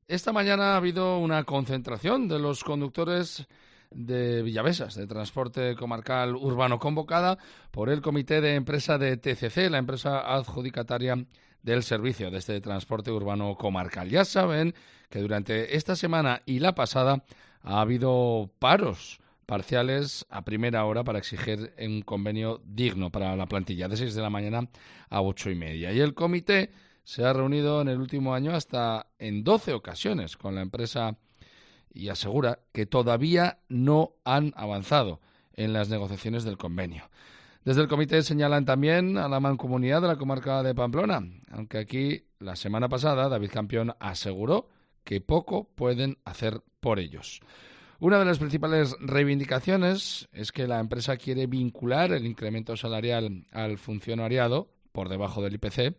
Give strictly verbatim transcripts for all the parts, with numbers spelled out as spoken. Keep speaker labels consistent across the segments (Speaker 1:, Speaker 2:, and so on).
Speaker 1: Esta mañana ha habido una concentración de los conductores de Villavesas, de Transporte Comarcal Urbano, convocada por el Comité de Empresa de T C C, la empresa adjudicataria del servicio de este transporte urbano comarcal. Ya saben que durante esta semana y la pasada ha habido paros parciales a primera hora para exigir un convenio digno para la plantilla, de seis de la mañana a ocho y media. Y el comité se ha reunido en el último año hasta en doce ocasiones con la empresa y asegura que todavía no han avanzado en las negociaciones del convenio. Desde el comité señalan también a la mancomunidad de la comarca de Pamplona, aunque aquí la semana pasada David Campión aseguró que poco pueden hacer por ellos. Una de las principales reivindicaciones es que la empresa quiere vincular el incremento salarial al funcionariado por debajo del I P C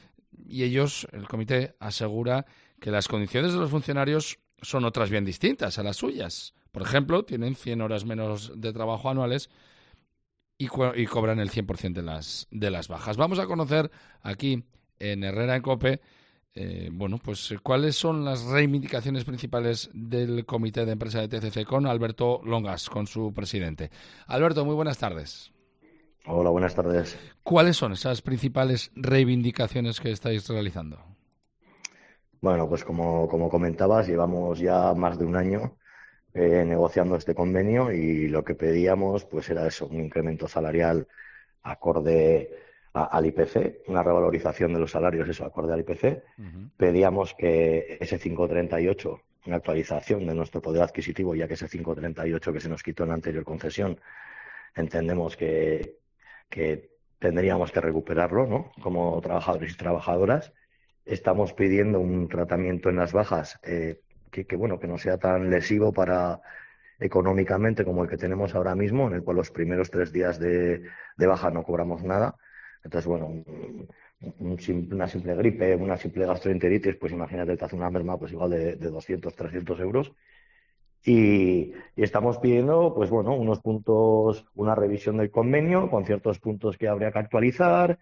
Speaker 1: y ellos, el comité, asegura que las condiciones de los funcionarios son otras bien distintas a las suyas. Por ejemplo, tienen cien horas menos de trabajo anuales y, co- y cobran el cien por ciento de las, de las bajas. Vamos a conocer aquí en Herrera en COPE eh, bueno, pues cuáles son las reivindicaciones principales del comité de empresa de T C C con Alberto Longas, con su presidente. Alberto, muy buenas tardes.
Speaker 2: Hola, buenas tardes.
Speaker 1: ¿Cuáles son esas principales reivindicaciones que estáis realizando?
Speaker 2: Bueno, pues como, como comentabas, llevamos ya más de un año eh, negociando este convenio y lo que pedíamos pues era eso, un incremento salarial acorde a- al I P C, una revalorización de los salarios, eso, acorde al I P C.
Speaker 1: Uh-huh.
Speaker 2: Pedíamos que ese cinco coma treinta y ocho, una actualización de nuestro poder adquisitivo, ya que ese cinco coma treinta y ocho que se nos quitó en la anterior concesión, entendemos que, que tendríamos que recuperarlo, ¿no? Como trabajadores y trabajadoras. Estamos pidiendo un tratamiento en las bajas eh, que, que, bueno, que no sea tan lesivo para económicamente como el que tenemos ahora mismo, en el cual los primeros tres días de, de baja no cobramos nada. Entonces, bueno, un, un simple, una simple gripe, una simple gastroenteritis, pues imagínate, te hace una merma pues igual de, de doscientos, trescientos euros. Y, y estamos pidiendo, pues bueno, unos puntos, una revisión del convenio con ciertos puntos que habría que actualizar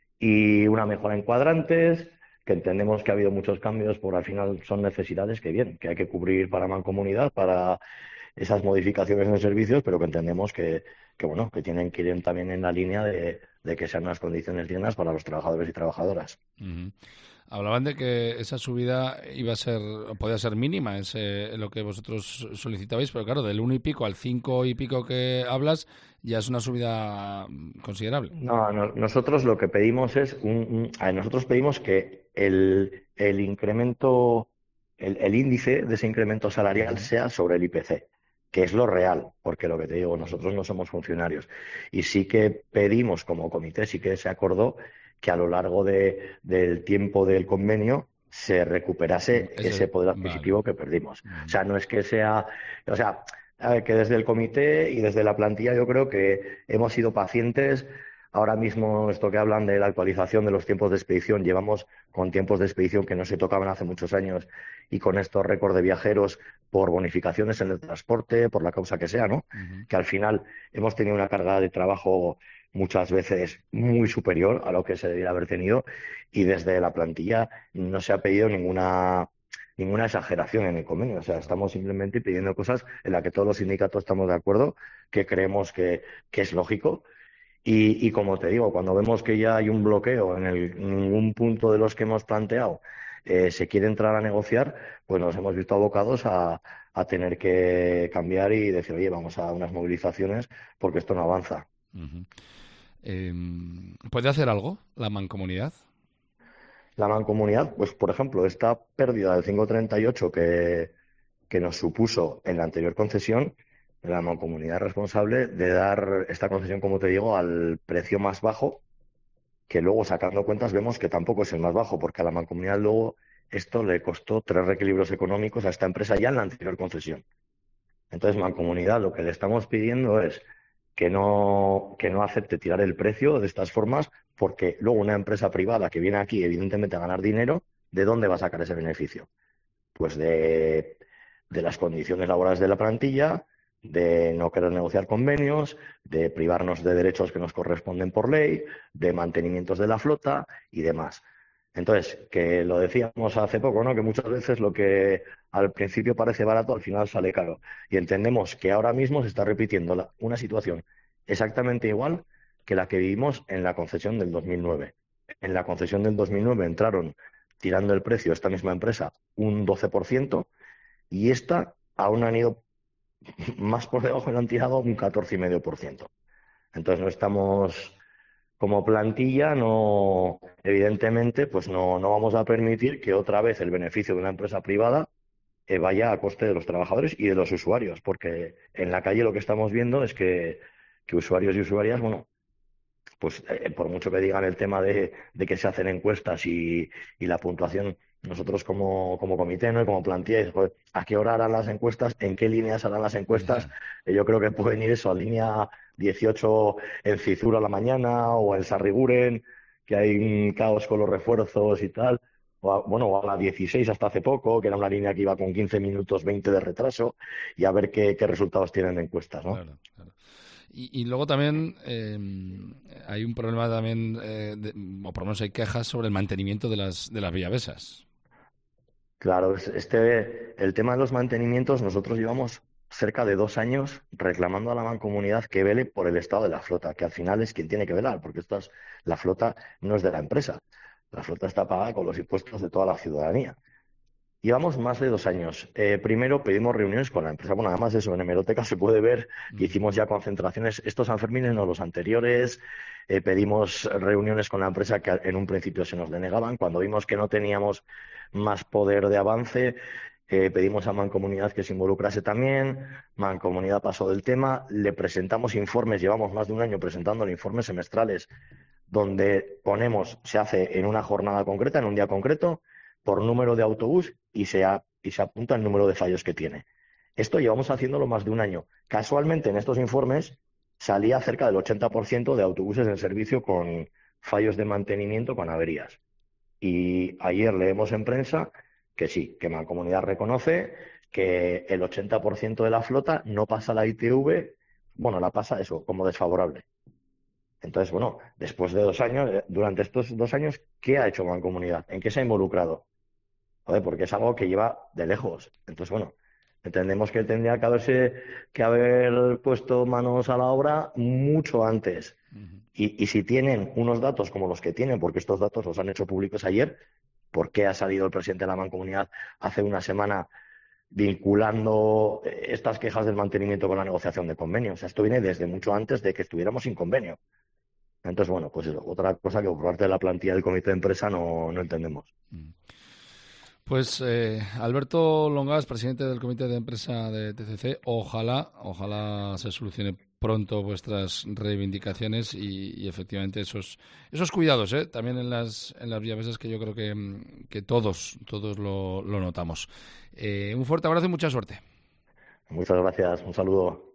Speaker 2: y una mejora en cuadrantes, que entendemos que ha habido muchos cambios, por al final son necesidades que bien, que hay que cubrir para Mancomunidad, para esas modificaciones en servicios, pero que entendemos que, que bueno, que tienen que ir también en la línea de, de que sean unas condiciones dignas para los trabajadores y trabajadoras.
Speaker 1: Uh-huh. Hablaban de que esa subida iba a ser, o podía ser mínima, es eh, lo que vosotros solicitabais, pero claro, del uno y pico al cinco y pico que hablas, ya es una subida considerable.
Speaker 2: No, no, nosotros lo que pedimos es un, un- a ver, nosotros pedimos que el, el incremento, el, el índice de ese incremento salarial
Speaker 1: Uh-huh.
Speaker 2: sea sobre el I P C, que es lo real, porque lo que te digo, nosotros no somos funcionarios. Y sí que pedimos como comité, sí que se acordó que a lo largo de, del tiempo del convenio se recuperase ese
Speaker 1: Ese,
Speaker 2: poder
Speaker 1: vale.
Speaker 2: adquisitivo que perdimos. O
Speaker 1: Uh-huh.
Speaker 2: sea, no es que sea, o sea, a ver, que desde el comité y desde la plantilla yo creo que hemos sido pacientes. Ahora mismo, esto que hablan de la actualización de los tiempos de expedición, llevamos con tiempos de expedición que no se tocaban hace muchos años y con estos récords de viajeros por bonificaciones en el transporte, por la causa que sea, ¿no?
Speaker 1: Uh-huh.
Speaker 2: Que al final hemos tenido una carga de trabajo muchas veces muy superior a lo que se debería haber tenido y desde la plantilla no se ha pedido ninguna ninguna exageración en el convenio. O sea, estamos simplemente pidiendo cosas en las que todos los sindicatos estamos de acuerdo, que creemos que, que es lógico y, y como te digo, cuando vemos que ya hay un bloqueo en, el, en ningún punto de los que hemos planteado, eh, se quiere entrar a negociar, pues nos hemos visto abocados a, a tener que cambiar y decir, oye, vamos a unas movilizaciones porque esto no avanza.
Speaker 1: Uh-huh. Eh, ¿Puede hacer algo la mancomunidad?
Speaker 2: La mancomunidad, pues por ejemplo, esta pérdida del cinco coma treinta y ocho que, que nos supuso en la anterior concesión, la mancomunidad es responsable de dar esta concesión, como te digo, al precio más bajo, que luego sacando cuentas vemos que tampoco es el más bajo, porque a la mancomunidad luego esto le costó tres reequilibrios económicos a esta empresa ya en la anterior concesión. Entonces, mancomunidad, lo que le estamos pidiendo es que no, que no acepte tirar el precio de estas formas, porque luego una empresa privada que viene aquí, evidentemente, a ganar dinero, ¿de dónde va a sacar ese beneficio? Pues de, de las condiciones laborales de la plantilla, de no querer negociar convenios, de privarnos de derechos que nos corresponden por ley, de mantenimientos de la flota y demás. Entonces, que lo decíamos hace poco, ¿no? Que muchas veces lo que al principio parece barato, al final sale caro. Y entendemos que ahora mismo se está repitiendo la- una situación exactamente igual que la que vivimos en la concesión del dos mil nueve. En la concesión del dos mil nueve entraron tirando el precio esta misma empresa un doce por ciento y esta aún han ido más por debajo y lo han tirado un catorce coma cinco por ciento. Entonces no estamos como plantilla, no, evidentemente, pues no, no vamos a permitir que otra vez el beneficio de una empresa privada eh, vaya a coste de los trabajadores y de los usuarios, porque en la calle lo que estamos viendo es que, que usuarios y usuarias, bueno, pues eh, por mucho que digan el tema de, de que se hacen encuestas y, y la puntuación, nosotros como, como comité, ¿no? Y como plantilla, dices, joder, ¿a qué hora harán las encuestas? ¿En qué líneas harán las encuestas?
Speaker 1: Ya.
Speaker 2: Eh, yo creo que pueden ir eso, a línea dieciocho en Cizur a la mañana o en Sarriguren, que hay un caos con los refuerzos y tal. O a, bueno, o a la dieciséis hasta hace poco, que era una línea que iba con quince minutos veinte de retraso, y a ver qué, qué resultados tienen de encuestas, ¿no?
Speaker 1: Claro, claro. Y, y luego también eh, hay un problema también, eh, de- o por lo menos hay quejas sobre el mantenimiento de las, de las villavesas.
Speaker 2: Claro, es- este, el tema de los mantenimientos, nosotros llevamos cerca de dos años reclamando a la Mancomunidad que vele por el estado de la flota, que al final es quien tiene que velar, porque esto es- la flota no es de la empresa, la flota está pagada con los impuestos de toda la ciudadanía. Llevamos más de dos años. Eh, primero pedimos reuniones con la empresa. Bueno, además de eso, en hemeroteca se puede ver que
Speaker 1: Ujú.
Speaker 2: hicimos ya concentraciones, estos Sanfermines, no los anteriores. Eh, pedimos reuniones con la empresa que en un principio se nos denegaban. Cuando vimos que no teníamos más poder de avance, eh, pedimos a Mancomunidad que se involucrase también. Mancomunidad pasó del tema. Le presentamos informes, llevamos más de un año presentando informes semestrales donde ponemos, se hace en una jornada concreta, en un día concreto, por número de autobús y se, a- y se apunta el número de fallos que tiene. Esto llevamos haciéndolo más de un año. Casualmente, en estos informes salía cerca del ochenta por ciento de autobuses en servicio con fallos de mantenimiento, con averías. Y ayer leemos en prensa que sí, que Mancomunidad reconoce que el ochenta por ciento de la flota no pasa la I T V, bueno, la pasa eso, como desfavorable. Entonces, bueno, después de dos años, eh, durante estos dos años, ¿qué ha hecho Mancomunidad? ¿En qué se ha involucrado? Joder, porque es algo que lleva de lejos. Entonces, bueno, entendemos que tendría que haberse, que haber puesto manos a la obra mucho antes.
Speaker 1: Ujú.
Speaker 2: Y, y si tienen unos datos como los que tienen, porque estos datos los han hecho públicos ayer, ¿por qué ha salido el presidente de la Mancomunidad hace una semana vinculando eh, estas quejas del mantenimiento con la negociación de convenios? O sea, esto viene desde mucho antes de que estuviéramos sin convenio. Entonces, bueno, pues eso, otra cosa que por parte de la plantilla del comité de empresa no, no entendemos.
Speaker 1: Mm. Pues eh, Alberto Longas, presidente del comité de empresa de T C C, ojalá, ojalá se solucione pronto vuestras reivindicaciones y, y efectivamente esos esos cuidados, ¿eh? También en las en las villavesas que yo creo que, mm, que todos todos lo, lo notamos. Eh, un fuerte abrazo y mucha suerte.
Speaker 2: Muchas gracias, un saludo.